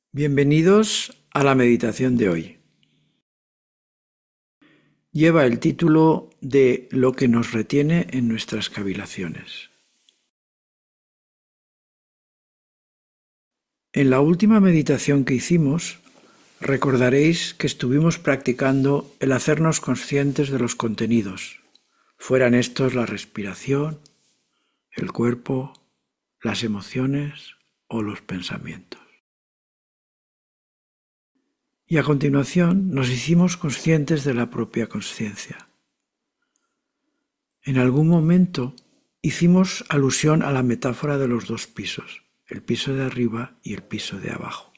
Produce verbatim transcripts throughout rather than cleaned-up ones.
Bienvenidos a la meditación de hoy. Lleva el título de Lo que nos retiene en nuestras cavilaciones. En la última meditación que hicimos, recordaréis que estuvimos practicando el hacernos conscientes de los contenidos, fueran estos la respiración, el cuerpo, las emociones o los pensamientos. Y a continuación nos hicimos conscientes de la propia consciencia. En algún momento hicimos alusión a la metáfora de los dos pisos, el piso de arriba y el piso de abajo.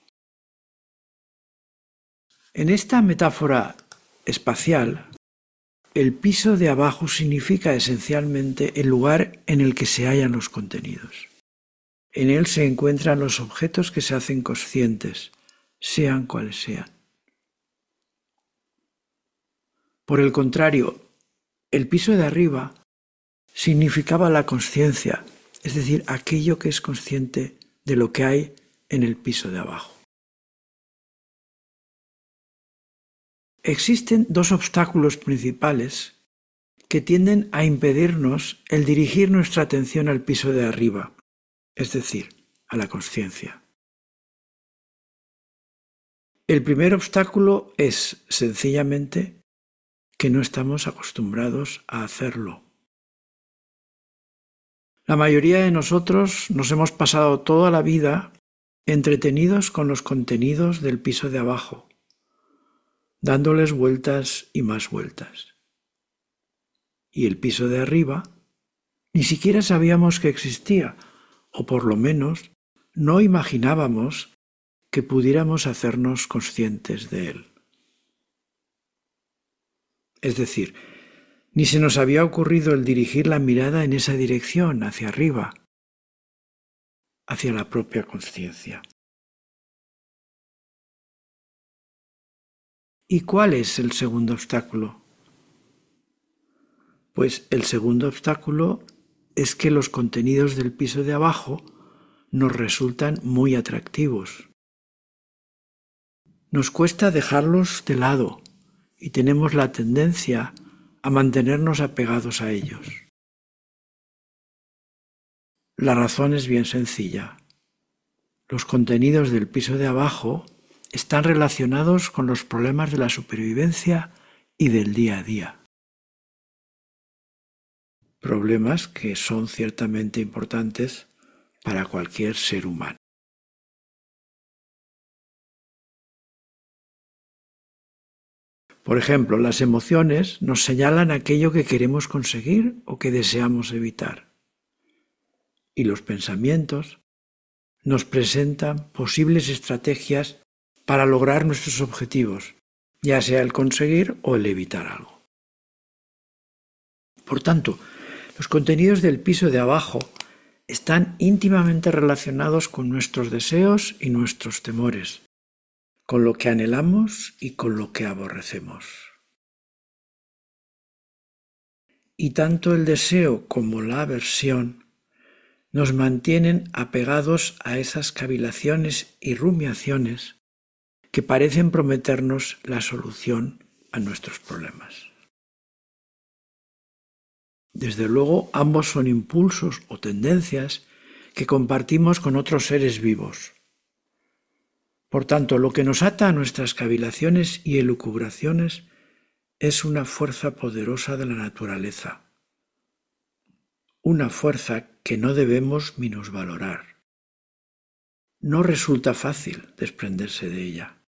En esta metáfora espacial, el piso de abajo significa esencialmente el lugar en el que se hallan los contenidos. En él se encuentran los objetos que se hacen conscientes, sean cuales sean. Por el contrario, el piso de arriba significaba la consciencia, es decir, aquello que es consciente de lo que hay en el piso de abajo. Existen dos obstáculos principales que tienden a impedirnos el dirigir nuestra atención al piso de arriba, es decir, a la consciencia. El primer obstáculo es, sencillamente, que no estamos acostumbrados a hacerlo. La mayoría de nosotros nos hemos pasado toda la vida entretenidos con los contenidos del piso de abajo, dándoles vueltas y más vueltas. Y el piso de arriba ni siquiera sabíamos que existía, o por lo menos no imaginábamos que pudiéramos hacernos conscientes de él. Es decir, ni se nos había ocurrido el dirigir la mirada en esa dirección, hacia arriba, hacia la propia consciencia. ¿Y cuál es el segundo obstáculo? Pues el segundo obstáculo es que los contenidos del piso de abajo nos resultan muy atractivos. Nos cuesta dejarlos de lado y tenemos la tendencia a mantenernos apegados a ellos. La razón es bien sencilla. Los contenidos del piso de abajo están relacionados con los problemas de la supervivencia y del día a día. Problemas que son ciertamente importantes para cualquier ser humano. Por ejemplo, las emociones nos señalan aquello que queremos conseguir o que deseamos evitar. Y los pensamientos nos presentan posibles estrategias para lograr nuestros objetivos, ya sea el conseguir o el evitar algo. Por tanto, los contenidos del piso de abajo están íntimamente relacionados con nuestros deseos y nuestros temores, con lo que anhelamos y con lo que aborrecemos. Y tanto el deseo como la aversión nos mantienen apegados a esas cavilaciones y rumiaciones que parecen prometernos la solución a nuestros problemas. Desde luego, ambos son impulsos o tendencias que compartimos con otros seres vivos. Por tanto, lo que nos ata a nuestras cavilaciones y elucubraciones es una fuerza poderosa de la naturaleza, una fuerza que no debemos minusvalorar. No resulta fácil desprenderse de ella,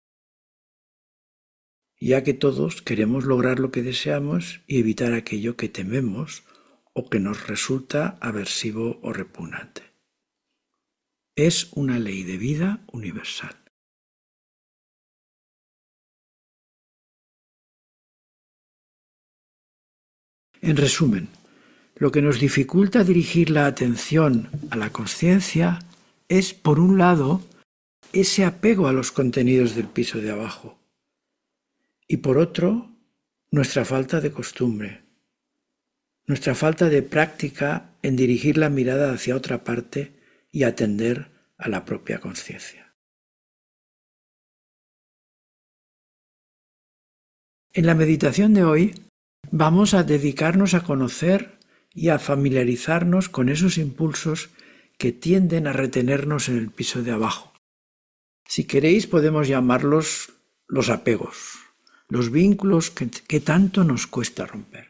ya que todos queremos lograr lo que deseamos y evitar aquello que tememos o que nos resulta aversivo o repugnante. Es una ley de vida universal. En resumen, lo que nos dificulta dirigir la atención a la consciencia es, por un lado, ese apego a los contenidos del piso de abajo y, por otro, nuestra falta de costumbre, nuestra falta de práctica en dirigir la mirada hacia otra parte y atender a la propia conciencia. En la meditación de hoy vamos a dedicarnos a conocer y a familiarizarnos con esos impulsos que tienden a retenernos en el piso de abajo. Si queréis podemos llamarlos los apegos, los vínculos que, que tanto nos cuesta romper.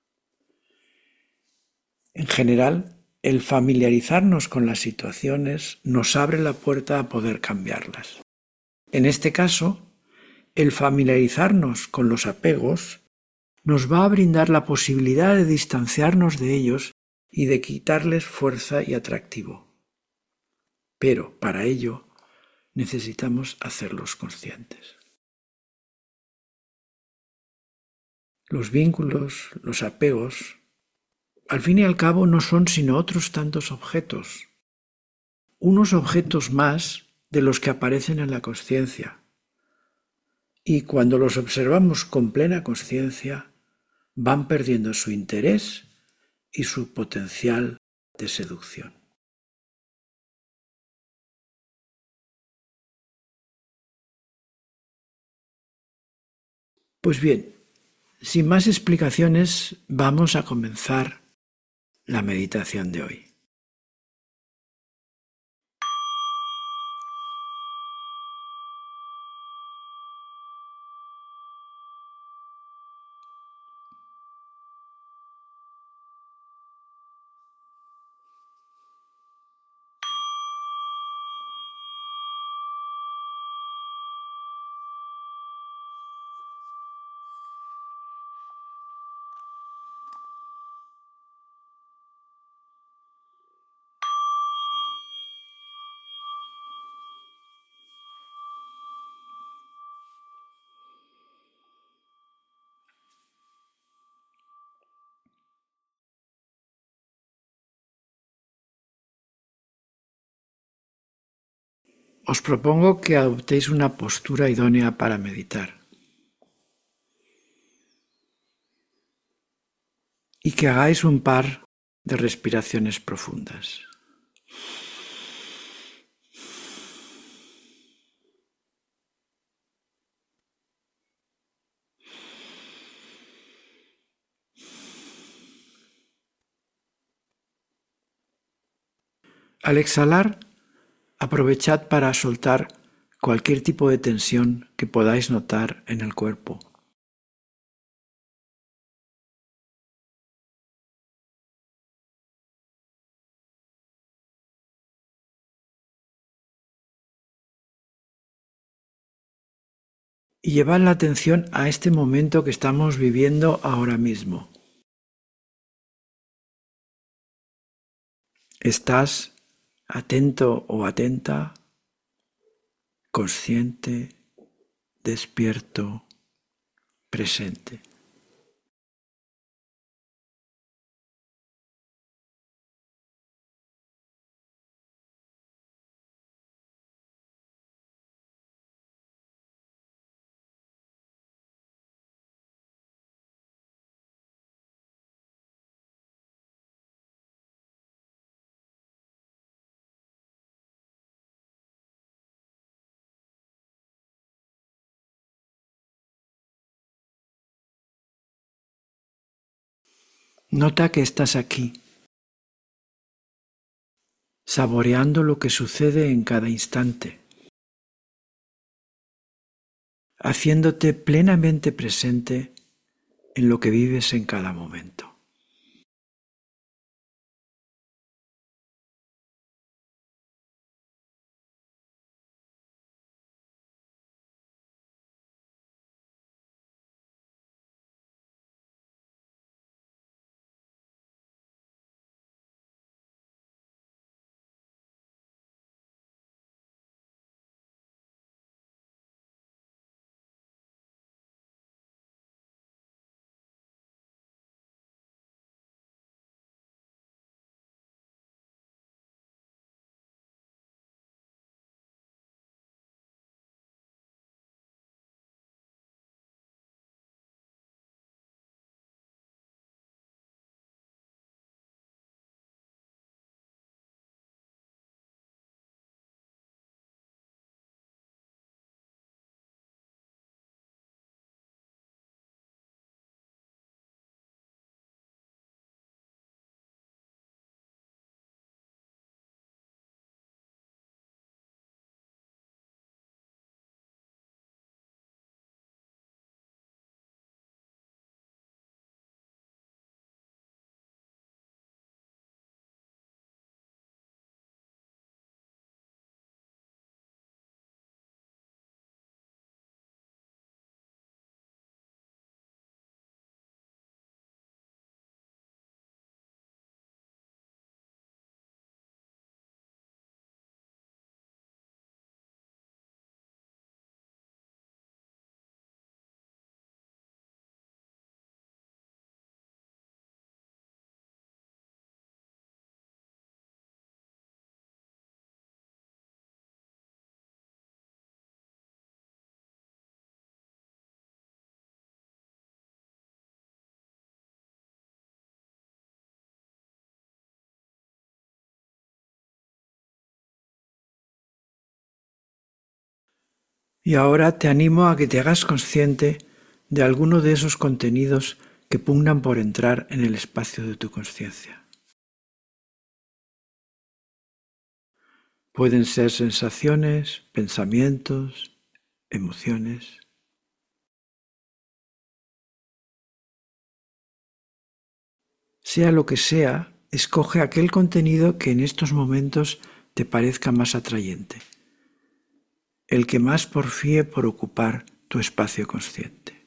En general, el familiarizarnos con las situaciones nos abre la puerta a poder cambiarlas. En este caso, el familiarizarnos con los apegos nos va a brindar la posibilidad de distanciarnos de ellos y de quitarles fuerza y atractivo. Pero para ello necesitamos hacerlos conscientes. Los vínculos, los apegos, al fin y al cabo no son sino otros tantos objetos, unos objetos más de los que aparecen en la consciencia. Y cuando los observamos con plena consciencia, van perdiendo su interés y su potencial de seducción. Pues bien, sin más explicaciones, vamos a comenzar la meditación de hoy. Os propongo que adoptéis una postura idónea para meditar y que hagáis un par de respiraciones profundas. Al exhalar, aprovechad para soltar cualquier tipo de tensión que podáis notar en el cuerpo. Y llevad la atención a este momento que estamos viviendo ahora mismo. ¿Estás atento o atenta, consciente, despierto, presente? Nota que estás aquí, saboreando lo que sucede en cada instante, haciéndote plenamente presente en lo que vives en cada momento. Y ahora te animo a que te hagas consciente de alguno de esos contenidos que pugnan por entrar en el espacio de tu consciencia. Pueden ser sensaciones, pensamientos, emociones. Sea lo que sea, escoge aquel contenido que en estos momentos te parezca más atrayente, el que más porfíe por ocupar tu espacio consciente.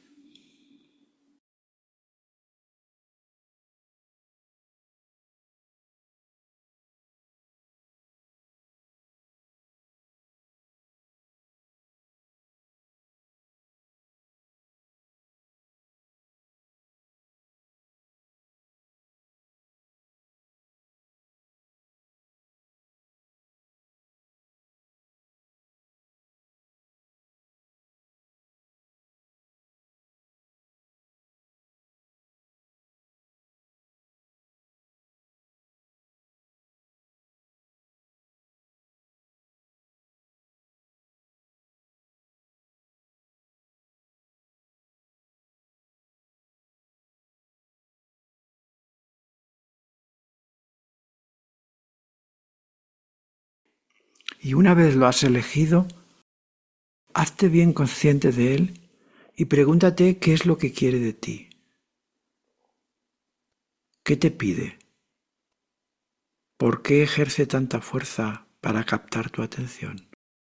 Y una vez lo has elegido, hazte bien consciente de él y pregúntate qué es lo que quiere de ti. ¿Qué te pide? ¿Por qué ejerce tanta fuerza para captar tu atención?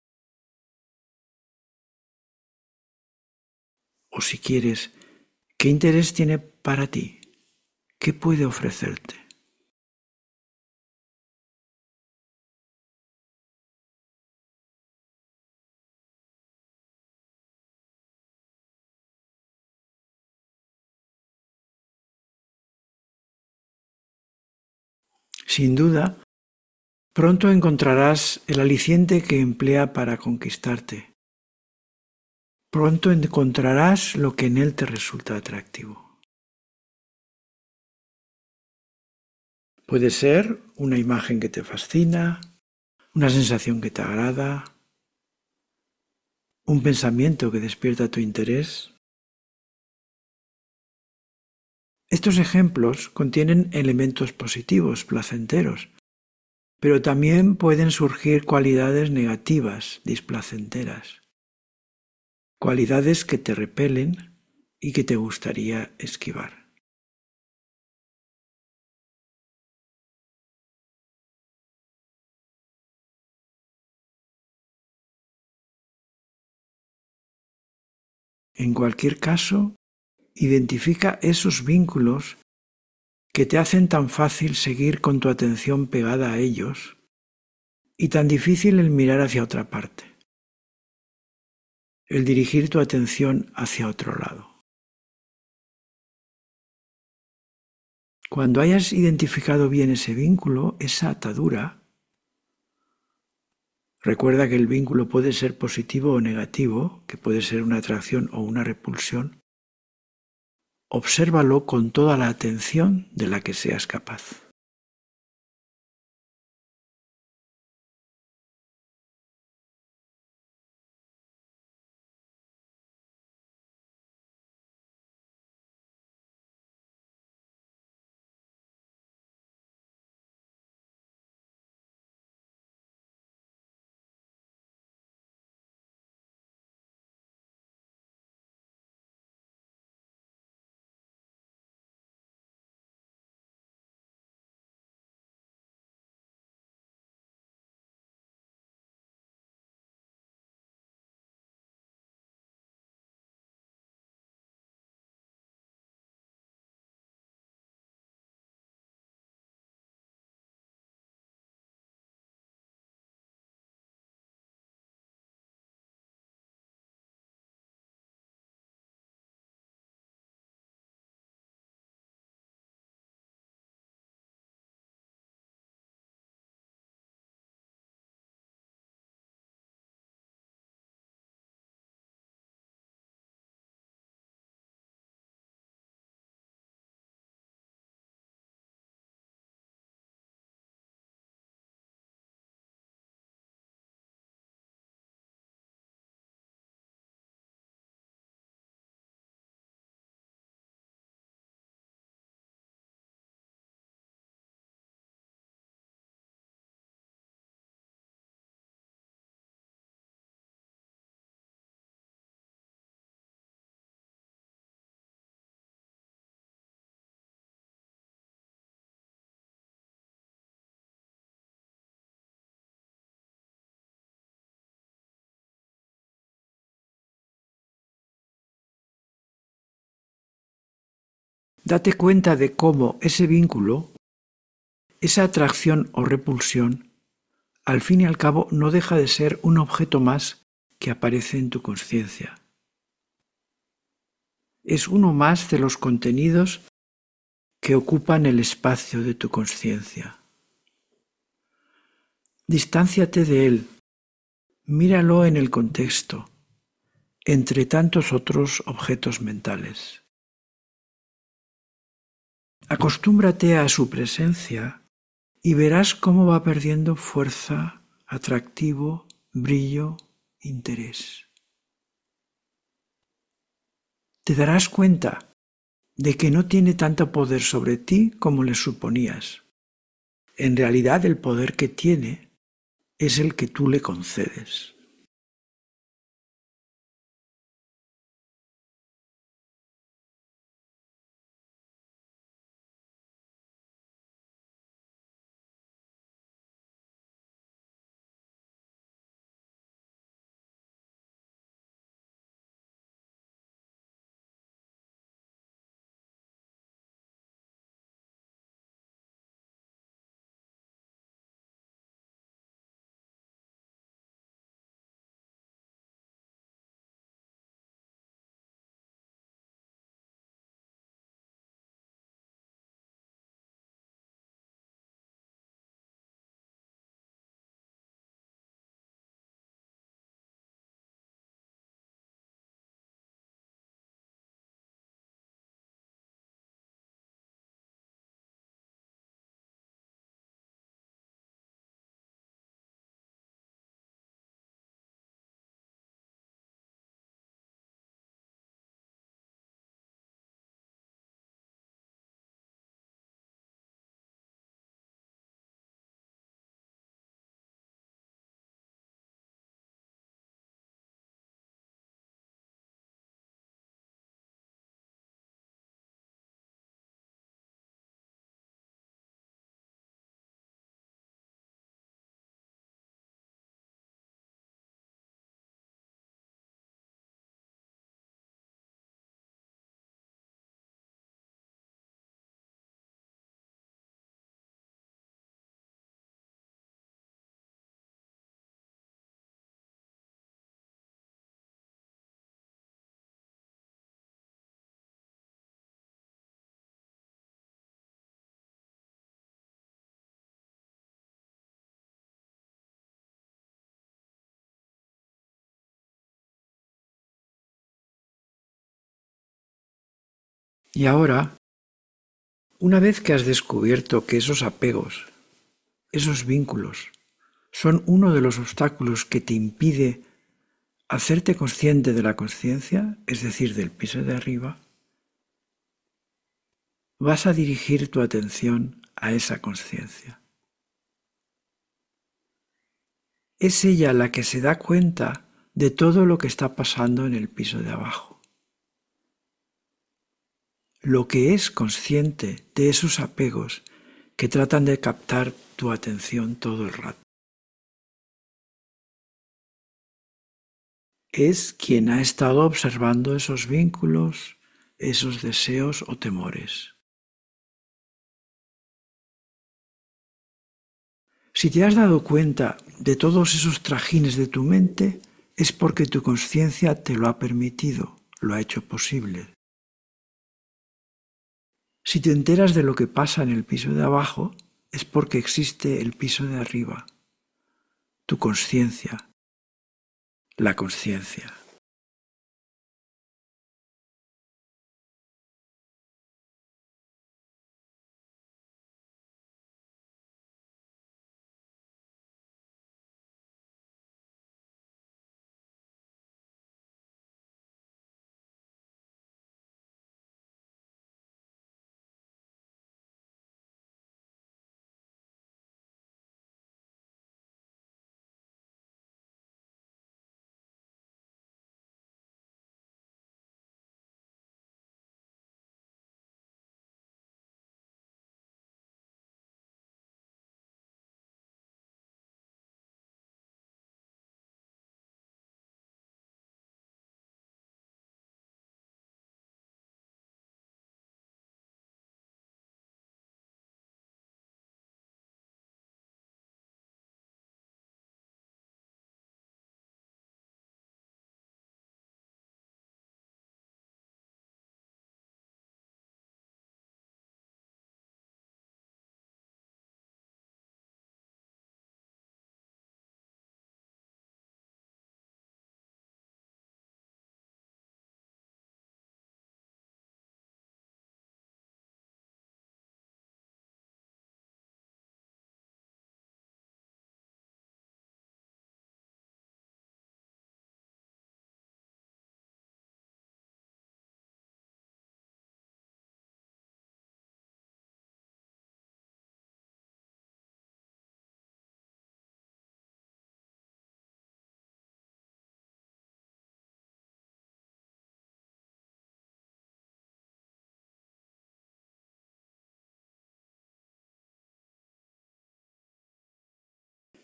O si quieres, ¿qué interés tiene para ti? ¿Qué puede ofrecerte? Sin duda, pronto encontrarás el aliciente que emplea para conquistarte. Pronto encontrarás lo que en él te resulta atractivo. Puede ser una imagen que te fascina, una sensación que te agrada, un pensamiento que despierta tu interés. Estos ejemplos contienen elementos positivos, placenteros, pero también pueden surgir cualidades negativas, displacenteras, cualidades que te repelen y que te gustaría esquivar. En cualquier caso, identifica esos vínculos que te hacen tan fácil seguir con tu atención pegada a ellos y tan difícil el mirar hacia otra parte, el dirigir tu atención hacia otro lado. Cuando hayas identificado bien ese vínculo, esa atadura, recuerda que el vínculo puede ser positivo o negativo, que puede ser una atracción o una repulsión. Obsérvalo con toda la atención de la que seas capaz. Date cuenta de cómo ese vínculo, esa atracción o repulsión, al fin y al cabo no deja de ser un objeto más que aparece en tu conciencia. Es uno más de los contenidos que ocupan el espacio de tu conciencia. Distánciate de él, míralo en el contexto, entre tantos otros objetos mentales. Acostúmbrate a su presencia y verás cómo va perdiendo fuerza, atractivo, brillo, interés. Te darás cuenta de que no tiene tanto poder sobre ti como le suponías. En realidad el poder que tiene es el que tú le concedes. Y ahora, una vez que has descubierto que esos apegos, esos vínculos, son uno de los obstáculos que te impide hacerte consciente de la conciencia, es decir, del piso de arriba, vas a dirigir tu atención a esa conciencia. Es ella la que se da cuenta de todo lo que está pasando en el piso de abajo. Lo que es consciente de esos apegos que tratan de captar tu atención todo el rato. Es quien ha estado observando esos vínculos, esos deseos o temores. Si te has dado cuenta de todos esos trajines de tu mente, es porque tu conciencia te lo ha permitido, lo ha hecho posible. Si te enteras de lo que pasa en el piso de abajo, es porque existe el piso de arriba, tu conciencia, la conciencia.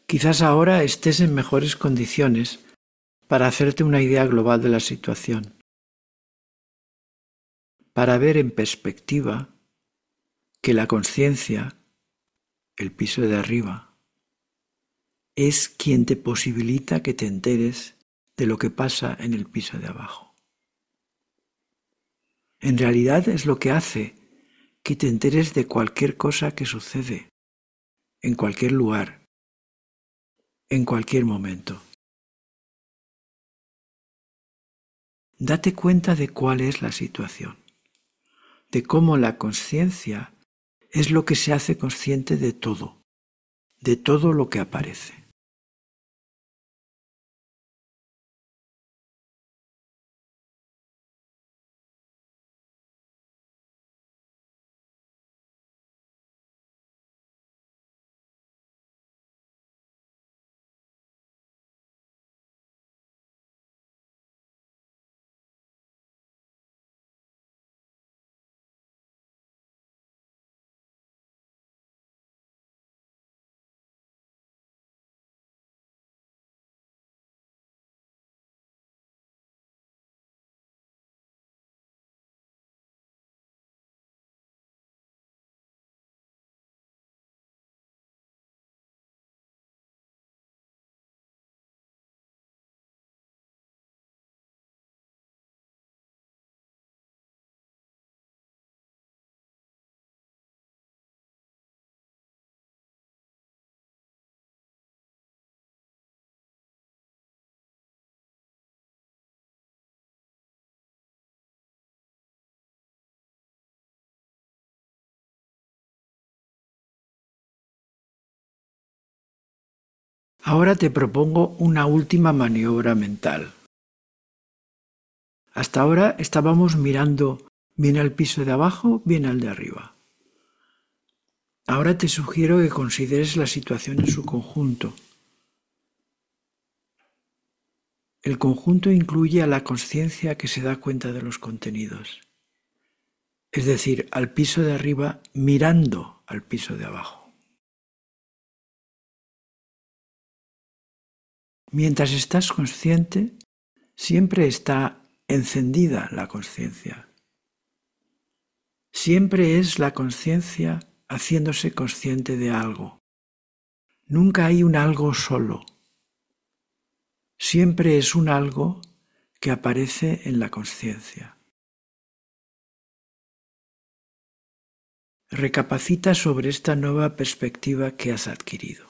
Quizás ahora estés en mejores condiciones para hacerte una idea global de la situación, para ver en perspectiva que la conciencia, el piso de arriba, es quien te posibilita que te enteres de lo que pasa en el piso de abajo. En realidad es lo que hace que te enteres de cualquier cosa que sucede, en cualquier lugar, en cualquier momento. Date cuenta de cuál es la situación, de cómo la conciencia es lo que se hace consciente de todo, de todo lo que aparece. Ahora te propongo una última maniobra mental. Hasta ahora estábamos mirando bien al piso de abajo, bien al de arriba. Ahora te sugiero que consideres la situación en su conjunto. El conjunto incluye a la conciencia que se da cuenta de los contenidos, es decir, al piso de arriba mirando al piso de abajo. Mientras estás consciente, siempre está encendida la conciencia. Siempre es la conciencia haciéndose consciente de algo. Nunca hay un algo solo. Siempre es un algo que aparece en la conciencia. Recapacita sobre esta nueva perspectiva que has adquirido.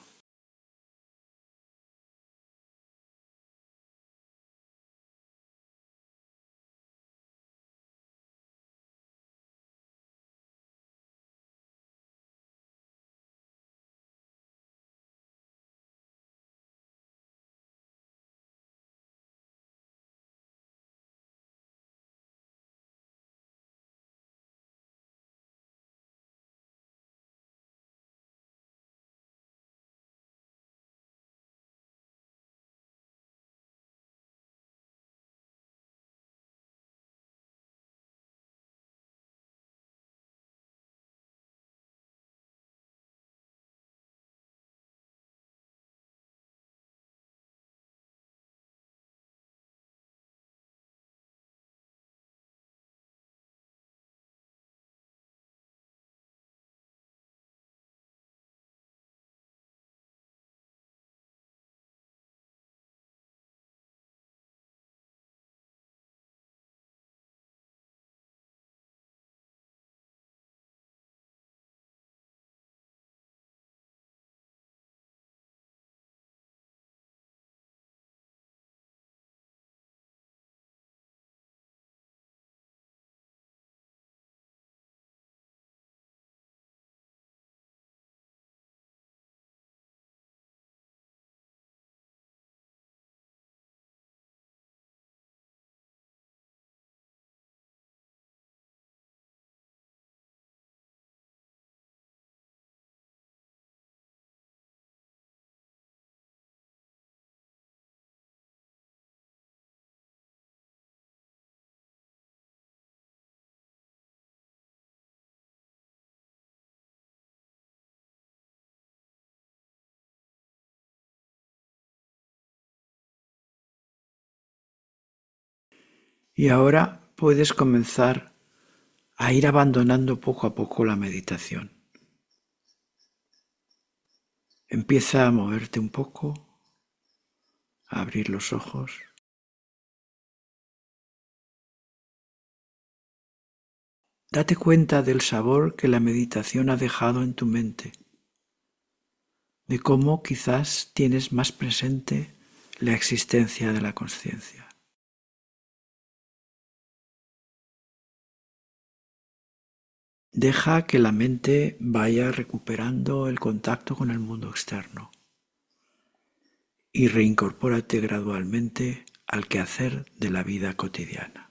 Y ahora puedes comenzar a ir abandonando poco a poco la meditación. Empieza a moverte un poco, a abrir los ojos. Date cuenta del sabor que la meditación ha dejado en tu mente, de cómo quizás tienes más presente la existencia de la consciencia. Deja que la mente vaya recuperando el contacto con el mundo externo y reincorpórate gradualmente al quehacer de la vida cotidiana.